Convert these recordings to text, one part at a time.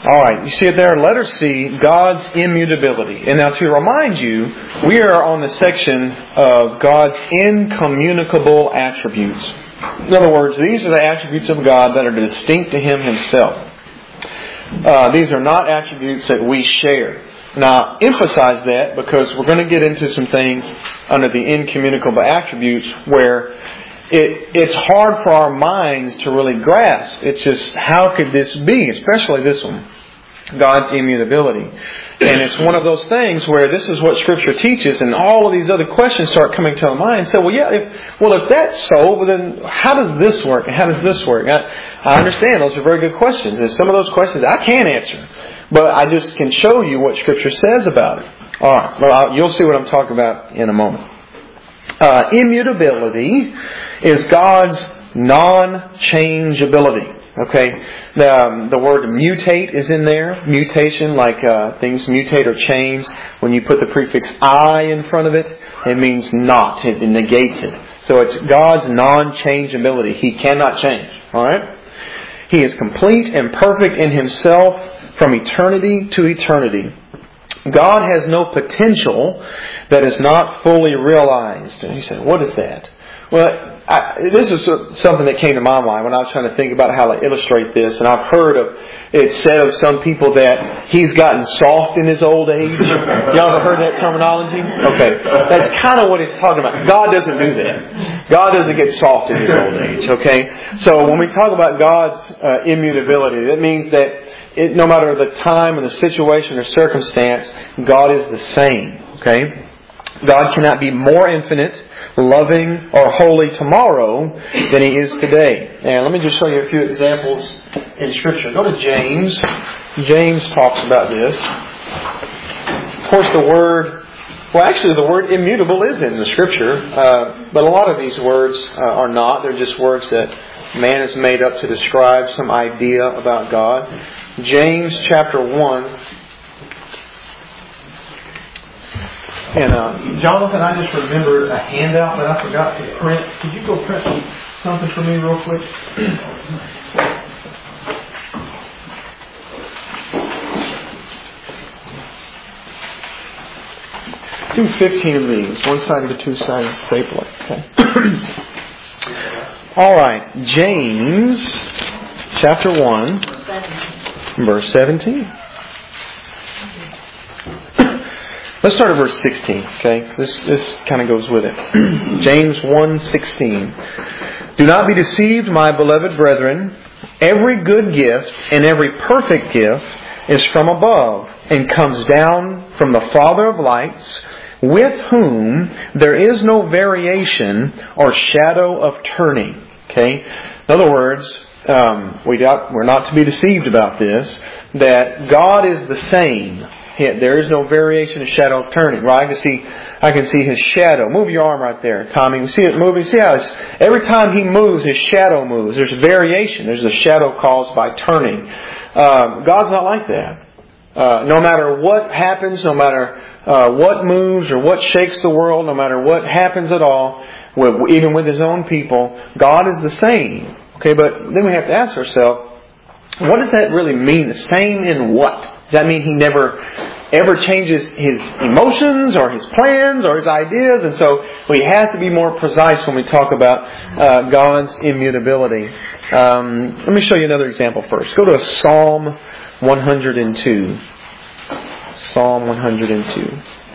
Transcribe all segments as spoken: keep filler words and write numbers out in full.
All right, you see it there? Letter C, God's immutability. And now to remind you, we are on the section of God's incommunicable attributes. In other words, these are the attributes of God that are distinct to Him Himself. Uh, these are not attributes that we share. Now, emphasize that because we're going to get into some things under the incommunicable attributes where it, it's hard for our minds to really grasp. It's just, how could this be? Especially this one, God's immutability. And it's one of those things where this is what Scripture teaches, and all of these other questions start coming to our mind. So, well, yeah, if, well, if that's so, well, then how does this work? And how does this work? I, I understand those are very good questions. And some of those questions I can't answer. But I just can show you what Scripture says about it. All right. Well, I'll, you'll see what I'm talking about in a moment. Uh, immutability is God's non-changeability. Okay, the, um, the word mutate is in there. Mutation, like uh, things mutate or change. When you put the prefix "I" in front of it, it means not. It negates it. So it's God's non-changeability. He cannot change. All right. He is complete and perfect in Himself from eternity to eternity. God has no potential that is not fully realized. And you say, what is that? Well, I, this is something that came to my mind when I was trying to think about how to illustrate this. And I've heard of it said of some people that he's gotten soft in his old age. Y'all ever heard that terminology? Okay. That's kind of what he's talking about. God doesn't do that. God doesn't get soft in his old age. Okay. So when we talk about God's uh, immutability, that means that it, no matter the time or the situation or circumstance, God is the same. Okay. God cannot be more infinite, loving, or holy tomorrow than He is today. And let me just show you a few examples in Scripture. Go to James. James talks about this. Of course, the word, well, actually, the word immutable is in the Scripture, uh, but a lot of these words uh, are not. They're just words that man has made up to describe some idea about God. James chapter one. And uh, Jonathan, I just remembered a handout that I forgot to print. Could you go print something for me real quick? Do fifteen of these, one-sided to two-sided stapler. Okay. All right, James chapter one, verse seventeen. Let's start at verse sixteen, okay? This this kind of goes with it. James one sixteen. Do not be deceived, my beloved brethren. Every good gift and every perfect gift is from above and comes down from the Father of lights, with whom there is no variation or shadow of turning. Okay? In other words, um, we got, we're not to be deceived about this, that God is the same. There is no variation or shadow of turning. Right? I can see, I can see His shadow. Move your arm right there, Tommy. You see it moving. See how it's, every time He moves, His shadow moves. There's variation. There's a shadow caused by turning. Um, God's not like that. Uh, no matter what happens, no matter uh, what moves or what shakes the world, no matter what happens at all, with, even with His own people, God is the same. Okay, but then we have to ask ourselves, what does that really mean? The same in what? Does that mean He never ever changes His emotions or His plans or His ideas? And so we have to be more precise when we talk about uh, God's immutability. Um, let me show you another example first. Go to Psalm one hundred two. Psalm one hundred two.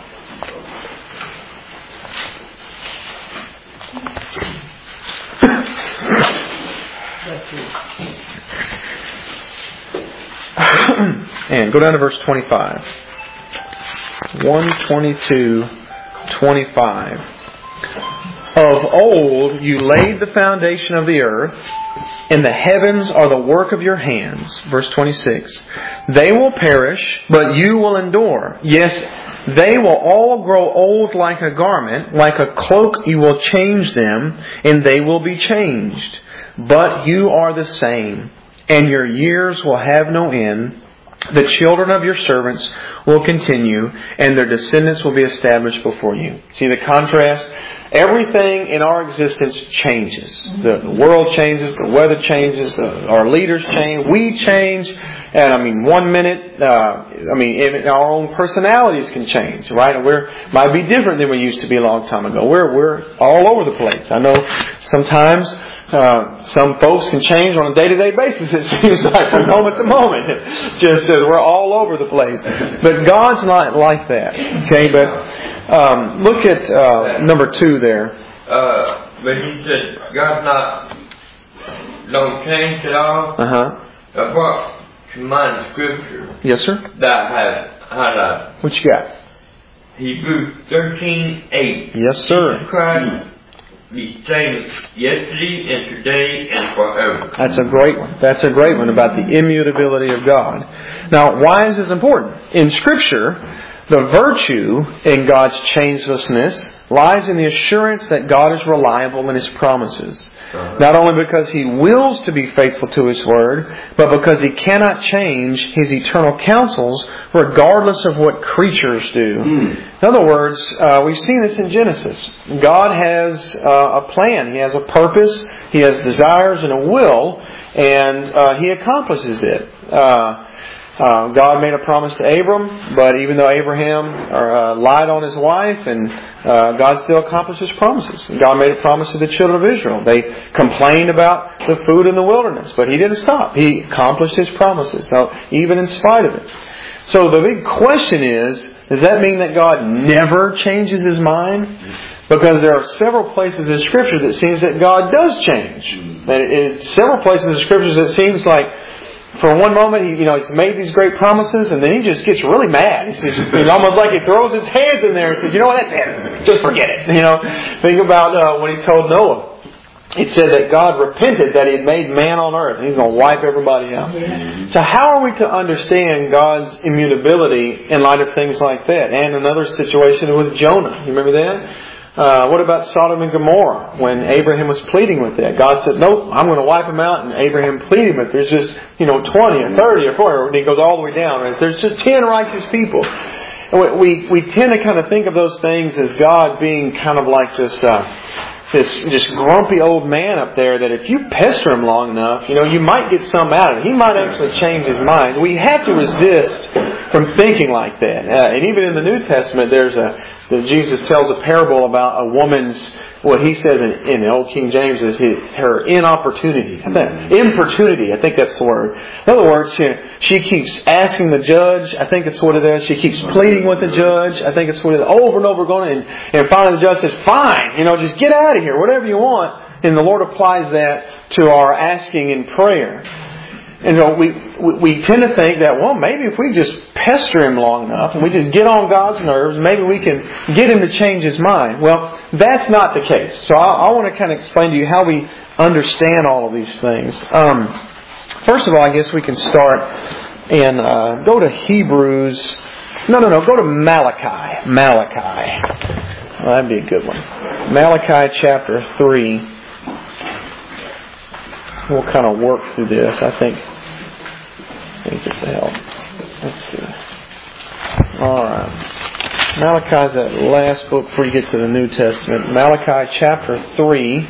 And go down to verse twenty-five. one twenty-two, twenty-five. Of old you laid the foundation of the earth, and the heavens are the work of your hands. Verse twenty-six. They will perish, but you will endure. Yes, they will all grow old like a garment. Like a cloak you will change them, and they will be changed. But you are the same, and your years will have no end. The children of your servants will continue, and their descendants will be established before you. See the contrast? Everything in our existence changes. The, the world changes, the weather changes, the, our leaders change, we change. And I mean, one minute, uh, I mean, even our own personalities can change, right? And we're, might be different than we used to be a long time ago. We're, we're all over the place. I know sometimes, uh, some folks can change on a day-to-day basis, it seems like, from moment to moment. Just as we're all over the place. But God's not like that. Okay, but, um, look at, uh, number two there. Uh, but you said God's not, don't change at all? Uh-huh. Apart from my scripture. Yes, sir? That has highlighted. What you got? Hebrews thirteen eight. Yes, sir. Jesus Christ the same yesterday and today and forever. That's a great one. That's a great one about the immutability of God. Now, why is this important? In Scripture, the virtue in God's changelessness lies in the assurance that God is reliable in His promises. Not only because He wills to be faithful to His Word, but because He cannot change His eternal counsels regardless of what creatures do. Mm. In other words, uh, we've seen this in Genesis. God has uh, a plan. He has a purpose. He has desires and a will, and uh, He accomplishes it. Uh, Uh, God made a promise to Abram, but even though Abraham uh, lied on his wife, and uh, God still accomplished His promises. God made a promise to the children of Israel. They complained about the food in the wilderness, but He didn't stop. He accomplished His promises, so even in spite of it. So the big question is, does that mean that God never changes His mind? Because there are several places in Scripture that seems that God does change. And in several places in Scriptures it seems like for one moment, he, you know, He's made these great promises, and then He just gets really mad. It's, just, it's almost like He throws His hands in there and says, "You know what? That's it. Just forget it." You know, think about uh, when He told Noah. It said that God repented that He had made man on earth, and He's going to wipe everybody out. Yeah. So, how are we to understand God's immutability in light of things like that? And another situation with Jonah. You remember that? Uh, what about Sodom and Gomorrah? When Abraham was pleading with that, God said, "Nope, I'm going to wipe them out." And Abraham pleaded with, "There's just, you know, twenty or thirty or forty," and he goes all the way down. Right? There's just ten righteous people. And we we tend to kind of think of those things as God being kind of like this uh, this just grumpy old man up there that if you pester Him long enough, you know, you might get some out of it. He might actually change His mind. We have to resist from thinking like that. Uh, and even in the New Testament, there's a that Jesus tells a parable about a woman's, what he says in, in the Old King James is his, her inopportunity. I think, importunity, I think that's the word. In other words, she, she keeps asking the judge, I think it's what it is. She keeps pleading with the judge, I think it's what it is, over and over again. And, and finally the judge says, "Fine, you know, just get out of here, whatever you want." And the Lord applies that to our asking in prayer. And you know, we, we tend to think that, well, maybe if we just pester Him long enough and we just get on God's nerves, maybe we can get Him to change His mind. Well, that's not the case. So I, I want to kind of explain to you how we understand all of these things. Um, first of all, I guess we can start and uh, go to Hebrews. No, no, no. Go to Malachi. Malachi. Well, that'd be a good one. Malachi chapter three. We'll kind of work through this. I think, I think this will help. Let's see. Alright. Malachi's that last book before you get to the New Testament. Malachi chapter three.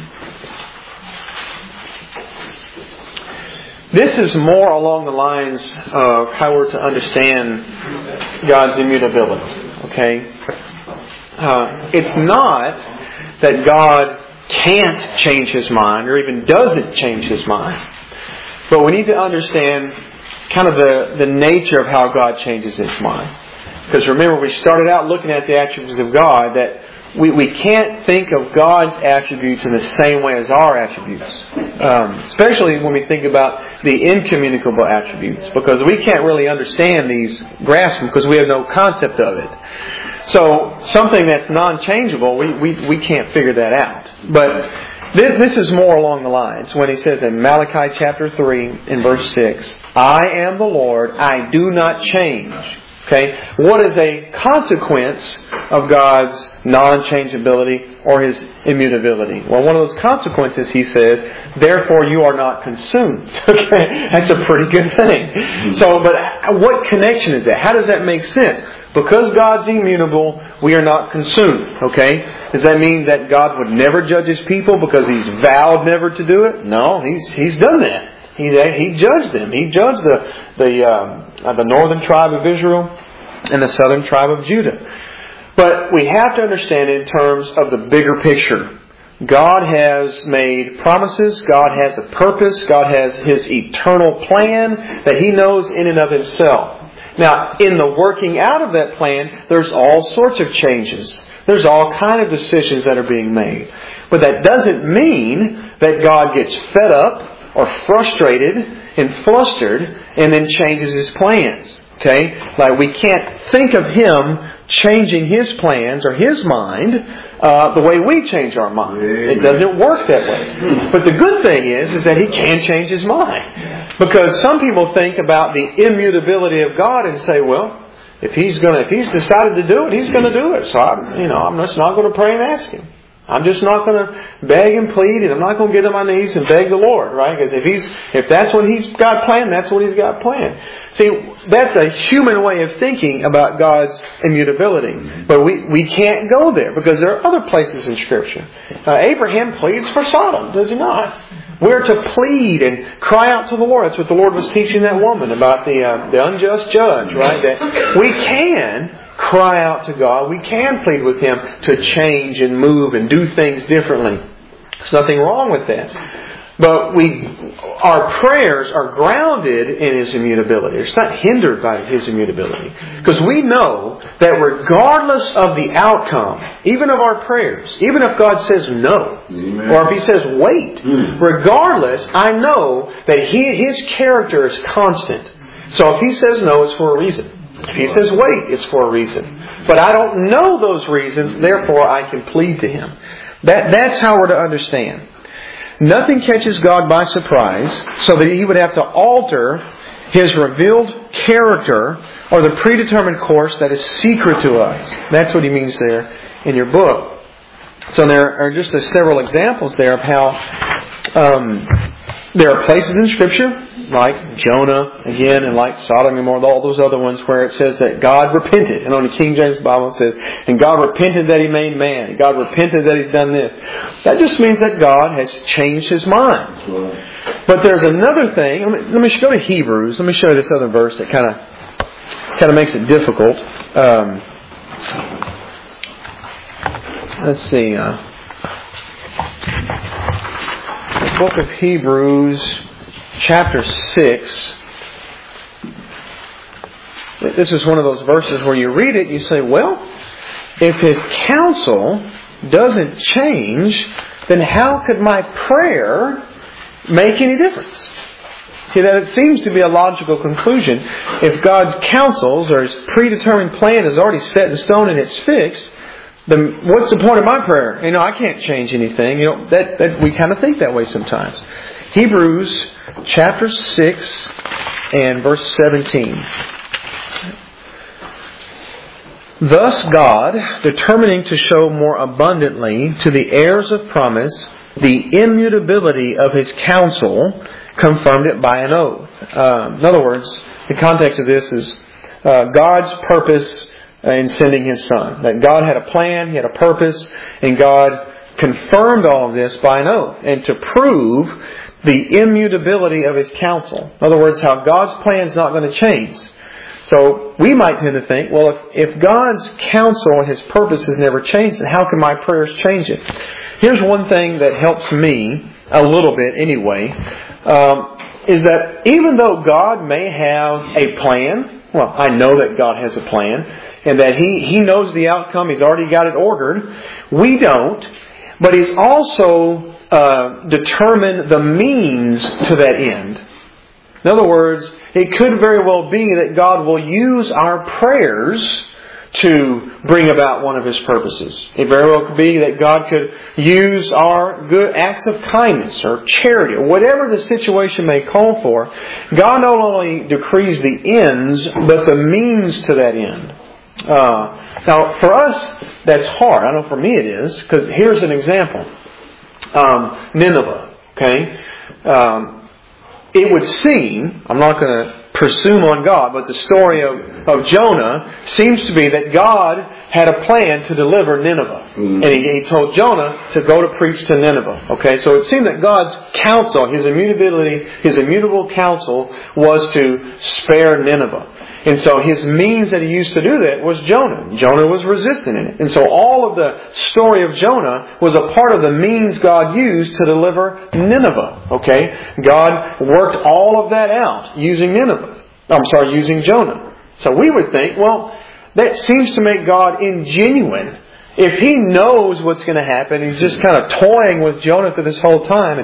This is more along the lines of how we're to understand God's immutability. Okay? Uh, it's not that God can't change His mind or even doesn't change His mind. But we need to understand kind of the, the nature of how God changes His mind. Because remember, we started out looking at the attributes of God, that we, we can't think of God's attributes in the same way as our attributes. Um, especially when we think about the incommunicable attributes. Because we can't really understand these, grasp them, because we have no concept of it. So, something that's non-changeable, we, we, we can't figure that out. But this, this is more along the lines when He says in Malachi chapter three in verse six, "I am the Lord, I do not change. Okay? What is a consequence of God's non-changeability or His immutability? Well, one of those consequences, He says, therefore you are not consumed. Okay? That's a pretty good thing. So, but what connection is that? How does that make sense? Because God's immutable, we are not consumed. Okay? Does that mean that God would never judge His people because He's vowed never to do it? No, He's He's done that. He He judged them. He judged the the um, the northern tribe of Israel and the southern tribe of Judah. But we have to understand it in terms of the bigger picture. God has made promises. God has a purpose. God has His eternal plan that He knows in and of Himself. Now, in the working out of that plan, there's all sorts of changes. There's all kind of decisions that are being made. But that doesn't mean that God gets fed up or frustrated and flustered and then changes His plans. Okay? Like we can't think of Him changing His plans or His mind uh, the way we change our mind. It doesn't work that way. But the good thing is, is that He can change His mind. Because some people think about the immutability of God and say, well, if He's gonna, if He's decided to do it, He's going to do it. So I'm, you know, I'm just not going to pray and ask Him. I'm just not going to beg and plead, and I'm not going to get on my knees and beg the Lord, right? Because if He's, if that's what He's got planned, that's what He's got planned. See, that's a human way of thinking about God's immutability. But we, we can't go there because there are other places in Scripture. Uh, Abraham pleads for Sodom, does he not? We're to plead and cry out to the Lord. That's what the Lord was teaching that woman about the uh, the unjust judge, right? That we can cry out to God. We can plead with Him to change and move and do things differently. There's nothing wrong with that. But we, our prayers are grounded in His immutability. It's not hindered by His immutability. Because we know that regardless of the outcome, even of our prayers, even if God says no, Amen. Or if He says wait, mm. regardless, I know that he, His character is constant. So if He says no, it's for a reason. If He says wait, it's for a reason. But I don't know those reasons, therefore I can plead to Him. That, that's how we're to understand. Nothing catches God by surprise so that He would have to alter His revealed character or the predetermined course that is secret to us. That's what He means there in your book. So there are just several examples there of how um, there are places in Scripture like Jonah, again, and like Sodom and Gomorrah, all those other ones where it says that God repented. And on the King James Bible it says, and God repented that He made man. God repented that He's done this. That just means that God has changed His mind. But there's another thing. Let me, let me go to Hebrews. Let me show you this other verse that kind of kind of makes it difficult. Um, let's see. Uh, the book of Hebrews, chapter six. This is one of those verses where you read it and you say, well, if His counsel doesn't change, then how could my prayer make any difference? See, that it seems to be a logical conclusion. If God's counsels or His predetermined plan is already set in stone and it's fixed, then what's the point of my prayer? You know, I can't change anything. You know, that, that we kind of think that way sometimes. Hebrews chapter six and verse seventeen. Thus God, determining to show more abundantly to the heirs of promise the immutability of His counsel, confirmed it by an oath. Uh, in other words, the context of this is uh, God's purpose in sending His Son. That God had a plan, He had a purpose, and God confirmed all of this by an oath. And to prove the immutability of His counsel. In other words, how God's plan is not going to change. So we might tend to think, well, if, if God's counsel and His purpose has never changed, then how can my prayers change it? Here's one thing that helps me a little bit anyway, um, is that even though God may have a plan, well, I know that God has a plan, and that He, He knows the outcome, He's already got it ordered. We don't, but He's also uh, determined the means to that end. In other words, it could very well be that God will use our prayers to bring about one of His purposes. It very well could be that God could use our good acts of kindness or charity or whatever the situation may call for. God not only decrees the ends, but the means to that end. Uh, now, for us, that's hard. I know for me it is, because here's an example. Um, Nineveh, okay? Um, it would seem, I'm not going to presume on God, but the story of, of Jonah seems to be that God had a plan to deliver Nineveh. Mm-hmm. And he, he told Jonah to go to preach to Nineveh. Okay, so it seemed that God's counsel, His immutability, His immutable counsel was to spare Nineveh. And so His means that He used to do that was Jonah. Jonah was resistant in it. And so all of the story of Jonah was a part of the means God used to deliver Nineveh. Okay? God worked all of that out using Nineveh. I'm sorry, using Jonah. So we would think, well, that seems to make God ingenuine. If He knows what's going to happen, He's just kind of toying with Jonah through this whole time.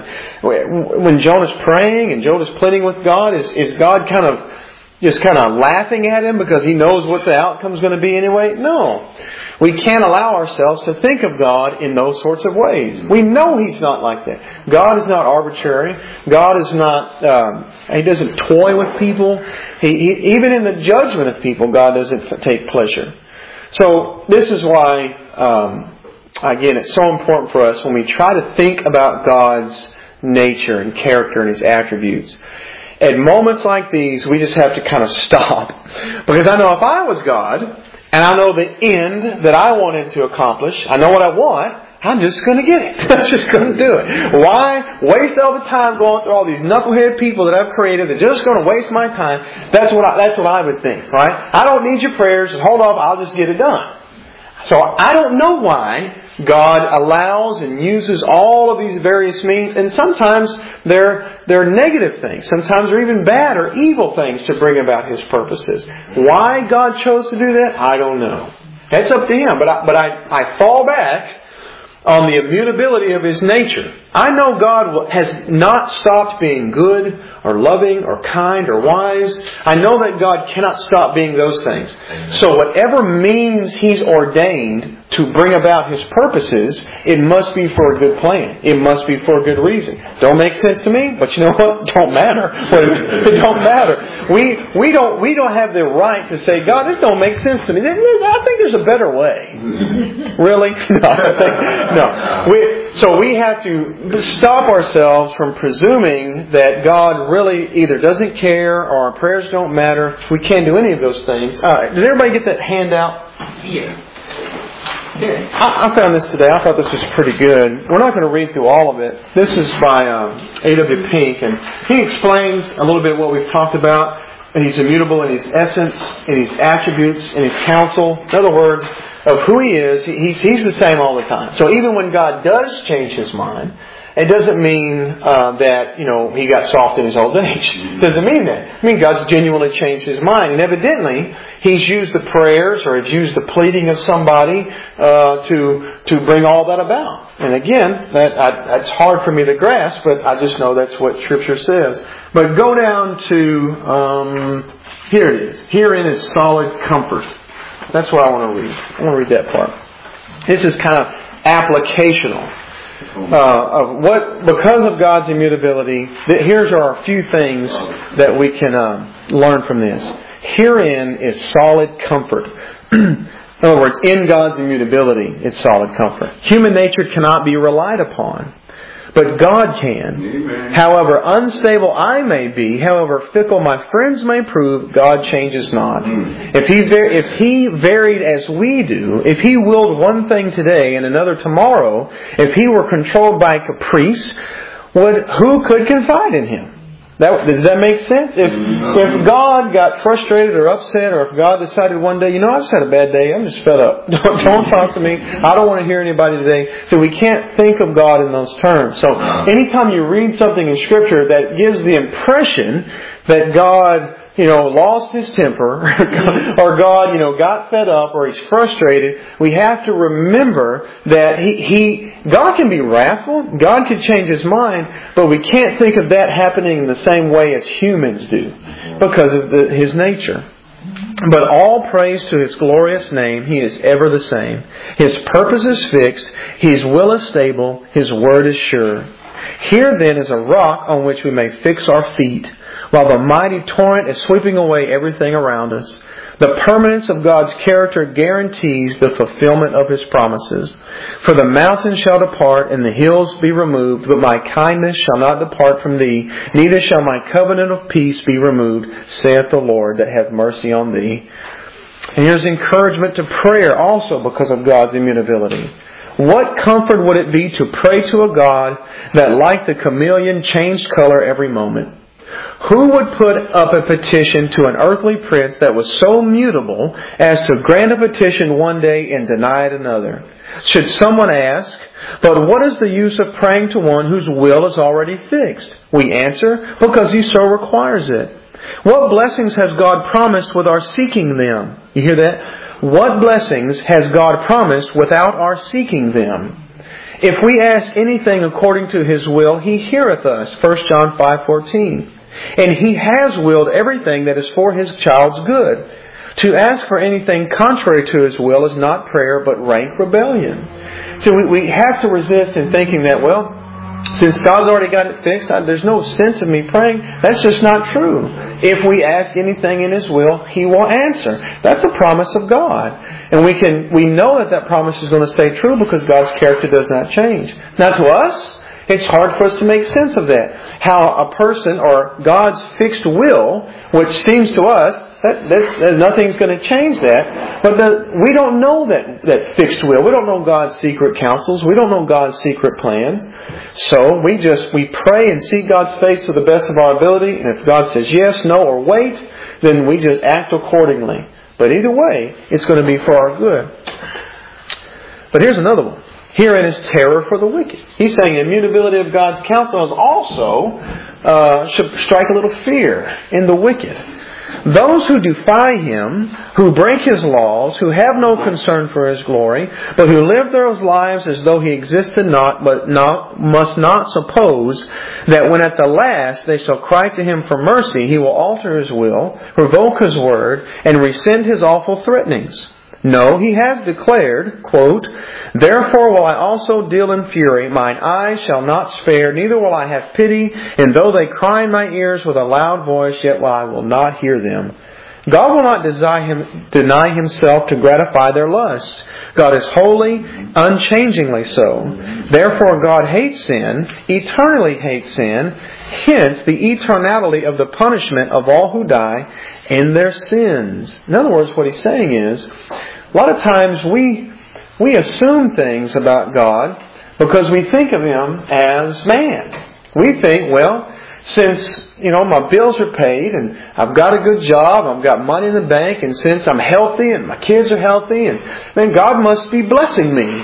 And when Jonah's praying and Jonah's pleading with God, is, is God kind of just kind of laughing at him because He knows what the outcome's going to be anyway? No. We can't allow ourselves to think of God in those sorts of ways. We know He's not like that. God is not arbitrary. God is not, um, He doesn't toy with people. He, he, even in the judgment of people, God doesn't take pleasure. So this is why, um, again, it's so important for us when we try to think about God's nature and character and His attributes. At moments like these, we just have to kind of stop. Because I know if I was God, and I know the end that I wanted to accomplish, I know what I want, I'm just going to get it. I'm just going to do it. Why waste all the time going through all these knucklehead people that I've created that are just going to waste my time? That's what I, that's what I would think, right? I don't need your prayers. Hold off. I'll just get it done. So I don't know why God allows and uses all of these various means, and sometimes they're they're negative things. Sometimes they're even bad or evil things to bring about His purposes. Why God chose to do that, I don't know. That's up to Him. But I, but I, I fall back on the immutability of His nature. I know God has not stopped being good or loving or kind or wise. I know that God cannot stop being those things. So whatever means He's ordained to bring about His purposes, it must be for a good plan. It must be for a good reason. Don't make sense to me, but you know what? Don't matter. It don't matter. We we don't we don't have the right to say, God, this don't make sense to me. I think there's a better way. Really? No. I think, no. We, so we have to stop ourselves from presuming that God really either doesn't care or our prayers don't matter. We can't do any of those things. All right. Did everybody get that handout? Yeah. Yeah. I, I found this today. I thought this was pretty good. We're not going to read through all of it. This is by um, A W Pink, and he explains a little bit what we've talked about. And He's immutable in His essence, in His attributes, in His counsel. In other words, of who He is, he's, he's the same all the time. So even when God does change His mind, it doesn't mean uh, that, you know, He got soft in His old age. It doesn't mean that. I mean, God's genuinely changed His mind. And evidently, He's used the prayers or He's used the pleading of somebody uh, to to bring all that about. And again, that I, that's hard for me to grasp, but I just know that's what Scripture says. But go down to, um, here it is. Herein is solid comfort. That's what I want to read. I want to read that part. This is kind of applicational. Uh, of what, because of God's immutability, th- here's are a few things that we can um, learn from this. Herein is solid comfort. In other words, in God's immutability, it's solid comfort. Human nature cannot be relied upon, but God can. Amen. However unstable I may be, however fickle my friends may prove, God changes not. Mm. If he var- if He varied as we do, if He willed one thing today and another tomorrow, if He were controlled by caprice, would who could confide in Him? That, does that make sense? If if God got frustrated or upset, or if God decided one day, you know, I just had a bad day, I'm just fed up. Don't, don't talk to me. I don't want to hear anybody today. So we can't think of God in those terms. So anytime you read something in Scripture that gives the impression that God, you know, lost His temper, or God, you know, got fed up, or He's frustrated, we have to remember that He, He, God can be wrathful, God can change His mind, but we can't think of that happening in the same way as humans do, because of the, His nature. But all praise to His glorious name. He is ever the same. His purpose is fixed. His will is stable. His word is sure. Here then is a rock on which we may fix our feet, while the mighty torrent is sweeping away everything around us. The permanence of God's character guarantees the fulfillment of His promises. For the mountains shall depart and the hills be removed, but my kindness shall not depart from thee, neither shall my covenant of peace be removed, saith the Lord that hath mercy on thee. And here's encouragement to prayer also because of God's immutability. What comfort would it be to pray to a God that, like the chameleon, changed color every moment? Who would put up a petition to an earthly prince that was so mutable as to grant a petition one day and deny it another? Should someone ask, but what is the use of praying to one whose will is already fixed? We answer, because He so requires it. What blessings has God promised with our seeking them? You hear that? What blessings has God promised without our seeking them? If we ask anything according to His will, He heareth us. First John five fourteen. And He has willed everything that is for His child's good. To ask for anything contrary to His will is not prayer, but rank rebellion. So we, we have to resist in thinking that, well, since God's already got it fixed, I, there's no sense of me praying. That's just not true. If we ask anything in His will, He will answer. That's a promise of God. And we can we know that that promise is going to stay true because God's character does not change. Now to us, it's hard for us to make sense of that. How a person or God's fixed will, which seems to us, that, that's, that nothing's going to change that. But the, we don't know that, that fixed will. We don't know God's secret counsels. We don't know God's secret plans. So we just, we pray and seek God's face to the best of our ability. And if God says yes, no, or wait, then we just act accordingly. But either way, it's going to be for our good. But here's another one. Herein is terror for the wicked. He's saying the immutability of God's counsel is also uh, should strike a little fear in the wicked. Those who defy Him, who break His laws, who have no concern for His glory, but who live their lives as though He existed not, but not, must not suppose that when at the last they shall cry to Him for mercy, He will alter His will, revoke His word, and rescind His awful threatenings. No, He has declared, quote, therefore will I also deal in fury, mine eyes shall not spare, neither will I have pity, and though they cry in my ears with a loud voice, yet I will not hear them. God will not deny, him, deny Himself to gratify their lusts. God is holy, unchangingly so. Therefore God hates sin, eternally hates sin, hence the eternality of the punishment of all who die in their sins. In other words, what He's saying is, a lot of times we we assume things about God because we think of Him as man. We think, well, since, you know, my bills are paid and I've got a good job, I've got money in the bank, and since I'm healthy and my kids are healthy, and then God must be blessing me.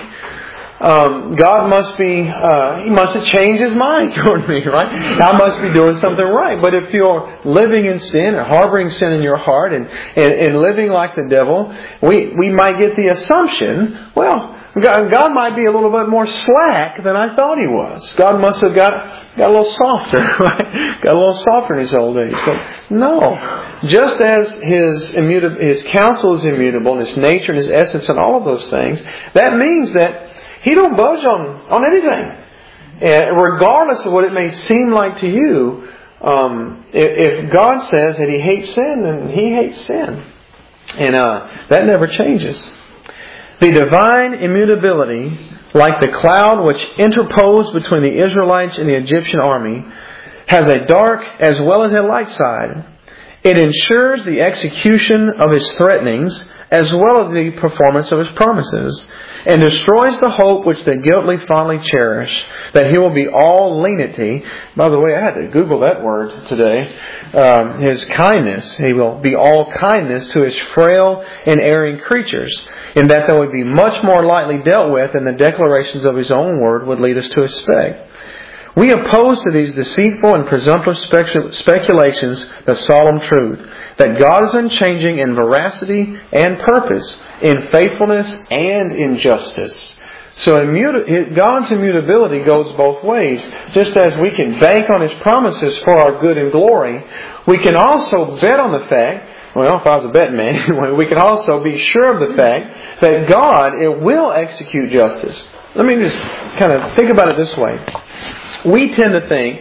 Um, God must be, uh, He must have changed His mind toward me, right? I must be doing something right. But if you're living in sin or harboring sin in your heart and, and, and living like the devil, we, we might get the assumption, well, God, God might be a little bit more slack than I thought He was. God must have got, got a little softer, right? Got a little softer in His old age. But no. Just as His immutable, His counsel is immutable, and His nature and His essence and all of those things, that means that He don't budge on, on anything. Uh, regardless of what it may seem like to you, um, if, if God says that He hates sin, then He hates sin. And uh, that never changes. The divine immutability, like the cloud which interposed between the Israelites and the Egyptian army, has a dark as well as a light side. It ensures the execution of His threatenings as well as the performance of His promises, and destroys the hope which the guilty fondly cherish, that He will be all lenity. By the way, I had to Google that word today. Um, his kindness. He will be all kindness to His frail and erring creatures, in that they would be much more lightly dealt with than the declarations of His own word would lead us to expect. We oppose to these deceitful and presumptuous speculations the solemn truth that God is unchanging in veracity and purpose, in faithfulness and in justice. So immuta- God's immutability goes both ways. Just as we can bank on His promises for our good and glory, we can also bet on the fact, Well, if I was a betting man, anyway, we can also be sure of the fact that God it will execute justice. Let me just kind of think about it this way. We tend to think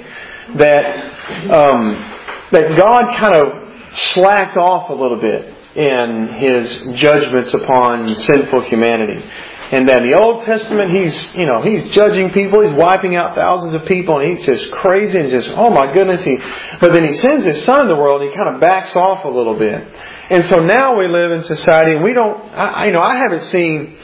that um, that God kind of slacked off a little bit in His judgments upon sinful humanity. And that in the Old Testament, He's, you know, He's judging people, He's wiping out thousands of people, and He's just crazy and just, oh my goodness. He, but then He sends His Son in the world, and He kind of backs off a little bit. And so now we live in society, and we don't, I, you know, I haven't seen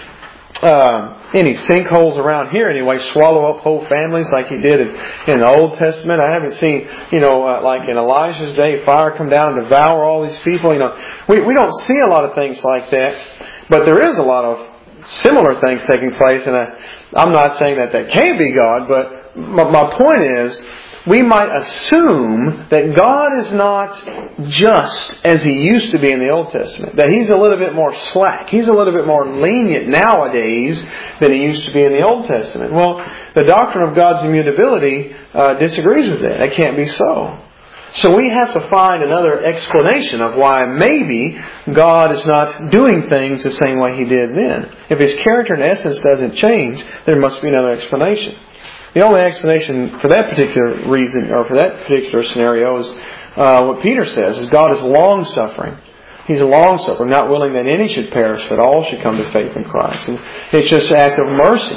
uh, any sinkholes around here anyway swallow up whole families like He did in, in the Old Testament. I haven't seen, you know, uh, like in Elijah's day, fire come down and devour all these people. You know, we we don't see a lot of things like that, but there is a lot of similar things taking place, and I, I'm not saying that that can't be God, but my, my point is, we might assume that God is not just as He used to be in the Old Testament. That He's a little bit more slack. He's a little bit more lenient nowadays than He used to be in the Old Testament. Well, the doctrine of God's immutability uh, disagrees with that. It can't be so. So we have to find another explanation of why maybe God is not doing things the same way He did then. If His character and essence doesn't change, there must be another explanation. The only explanation for that particular reason, or for that particular scenario, is uh, what Peter says, is God is long-suffering. He's long-suffering, not willing that any should perish, but all should come to faith in Christ. And it's just an act of mercy.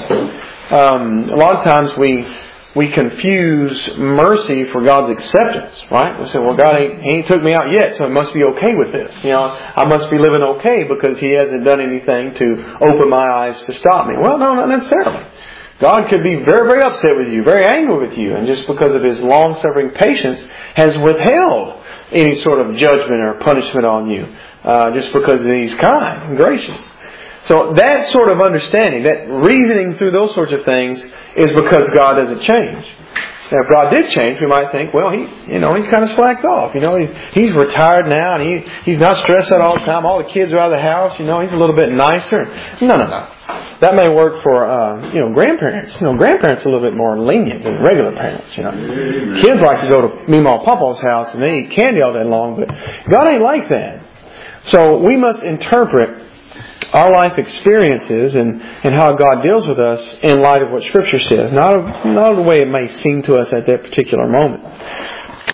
Um, a lot of times we... We confuse mercy for God's acceptance, right? We say, well, God ain't, He ain't took me out yet, so He must be okay with this. You know, I must be living okay because He hasn't done anything to open my eyes to stop me. Well, no, not necessarily. God could be very, very upset with you, very angry with you, and just because of His long-suffering patience has withheld any sort of judgment or punishment on you, uh, just because He's kind and gracious. So that sort of understanding, that reasoning through those sorts of things, is because God doesn't change. Now, if God did change, we might think, well, he, you know, He's kind of slacked off. You know, he's, he's retired now, and he, he's not stressed out all the time. All the kids are out of the house. You know, He's a little bit nicer. No, no, no. That may work for, uh, you know, grandparents. You know, grandparents are a little bit more lenient than regular parents. You know, kids like to go to Meemaw Papa's house and they eat candy all day long, but God ain't like that. So we must interpret our life experiences and, and how God deals with us in light of what Scripture says, not of, not of the way it may seem to us at that particular moment.